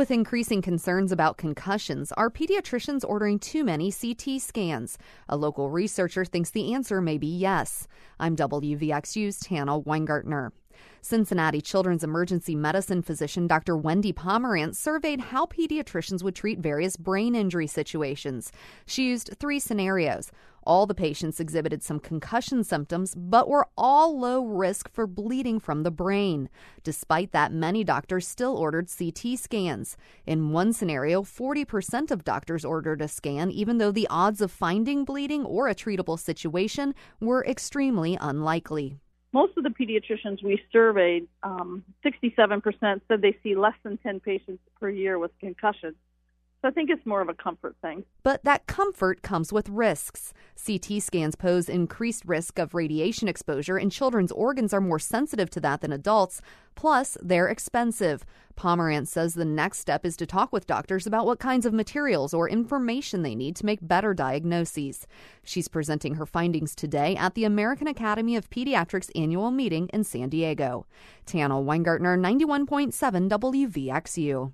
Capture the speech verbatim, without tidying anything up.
With increasing concerns about concussions, are pediatricians ordering too many C T scans? A local researcher thinks the answer may be yes. I'm W V X U's Tana Weingartner. Cincinnati Children's Emergency Medicine physician Doctor Wendy Pomerantz surveyed how pediatricians would treat various brain injury situations. She used three scenarios. All the patients exhibited some concussion symptoms, but were all low risk for bleeding from the brain. Despite that, many doctors still ordered C T scans. In one scenario, forty percent of doctors ordered a scan, even though the odds of finding bleeding or a treatable situation were extremely unlikely. Most of the pediatricians we surveyed, um, sixty-seven percent said they see less than ten patients per year with concussions. So I think it's more of a comfort thing. But that comfort comes with risks. C T scans pose increased risk of radiation exposure, and children's organs are more sensitive to that than adults. Plus, they're expensive. Pomerantz says the next step is to talk with doctors about what kinds of materials or information they need to make better diagnoses. She's presenting her findings today at the American Academy of Pediatrics annual meeting in San Diego. Tana Weingartner, ninety-one point seven W V X U.